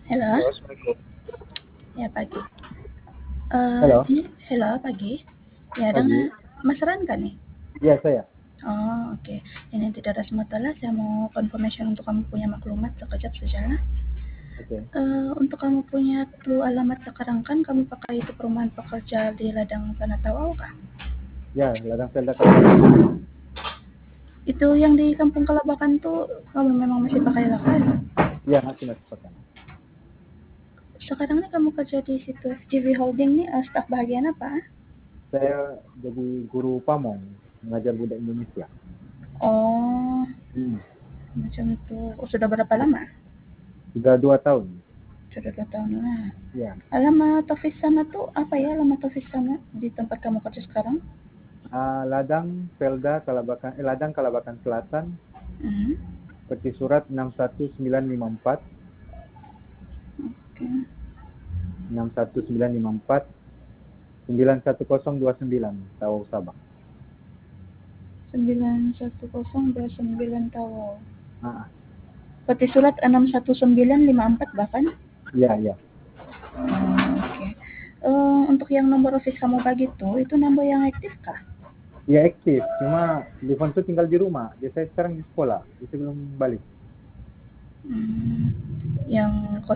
Halo, Halo, Assalamualaikum. ya pagi. Halo, Halo pagi. Ya dengan pagi. Mas Ranka nih. Iya, saya. Oh oke. Ini tidak ada semata saya mau confirmation untuk kamu punya maklumat sekejap saja. Oke. Untuk kamu punya tuh alamat sekarang kan kamu pakai itu perumahan pekerja di Ladang Tanah Tawau kah? Ya, ladang Selda Kalabakan. Itu yang di Kampung Kalabakan tuh kamu memang masih pakai lahan. Iya, masih pakai. Sekarang nih kamu kerja di situ FGV Holding nih staf bagian apa? Saya jadi guru pamong, mengajar budak Indonesia. Oh, Hmm. macam itu. Oh, sudah berapa lama? Sudah 2 tahun. Sudah 2 tahun lah. Ya. Alamat office sama tuh apa ya alamat office sama di tempat kamu kerja sekarang? Ladang Selda Kalabakan, Ladang Kalabakan Selatan, Hmm, peti surat 61954, oke. 61954, 91029, Tawau Sabang. 9102 Tawau. Ah, Peti surat 61954 bahkan. iya, iya. Oke. Untuk yang nomor office kamu bagi tuh itu nomor yang aktif kah? Iya aktif, cuma Devon tuh tinggal di rumah. Dia saya sekarang di sekolah, dia belum balik. Hmm, yang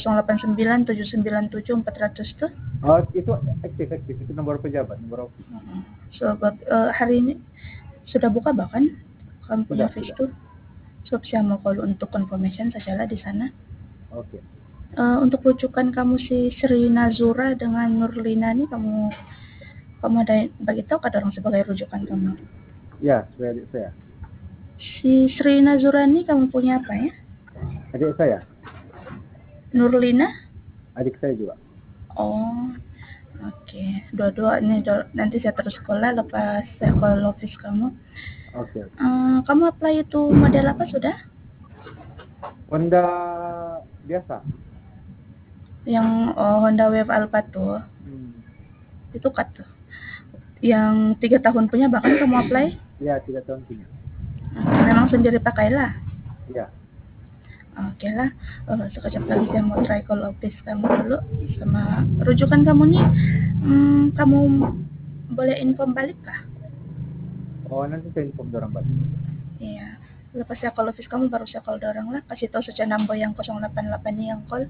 089797 tuh. Oh, itu aktif, aktif. Itu nomor pejabat, nomor office. Sebab hari ini sudah buka bahkan kamu punya Sudah, office sudah. tuh. Sebab saya mau call untuk confirmation sajalah di sana. Oke. Untuk rujukan kamu si Sri Nazura dengan Nurlina nih kamu kamu ada bagi tahu kata orang sebagai rujukan kamu. Ya, sesuai adik saya. Si Sri Nazura nih kamu punya apa ya? Adik saya, Nurlina? adik saya juga. Oh, oke. Dua-dua ini nanti saya terus sekolah lepas saya call office kamu. Oke, oke. Kamu apply itu model apa sudah? Honda biasa. Yang Honda Wave Alpha tuh. Hmm. Itu cut tuh. Yang 3 tahun punya bahkan kamu apply? Ya, 3 tahun punya. Memang sendiri pakailah. Ya, Oke lah, sekejap lagi saya mau try call office kamu dulu sama rujukan kamu nih. Kamu boleh info balik kah? oh nanti saya inform orang balik. Iya. Lepas saya call office kamu baru saya call orang lah. Kasih tahu saja number yang 088 nih yang call.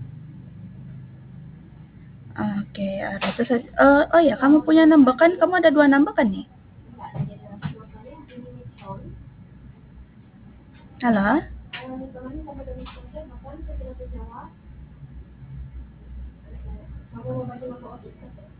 Oke, ada terus. Oh ya, kamu punya number kan? Kamu ada 2 number kan nih? Halo?